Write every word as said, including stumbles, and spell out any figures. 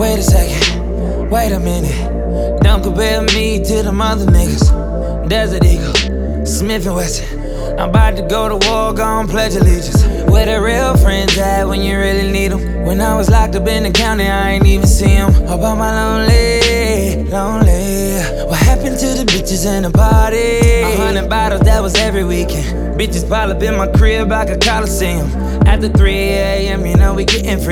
Wait a second, wait a minute. Don't compare me to them other niggas. Desert Eagle, Smith and Wesson. I'm about to go to war, gon' pledge allegiance. Where the real friends at when you really need them? When I was locked up in the county, I ain't even see them. About my lonely, lonely. What happened to the bitches in the party? A hundred bottles, that was every weekend. Bitches pile up in my crib like a coliseum. After three A M, you know we getting free.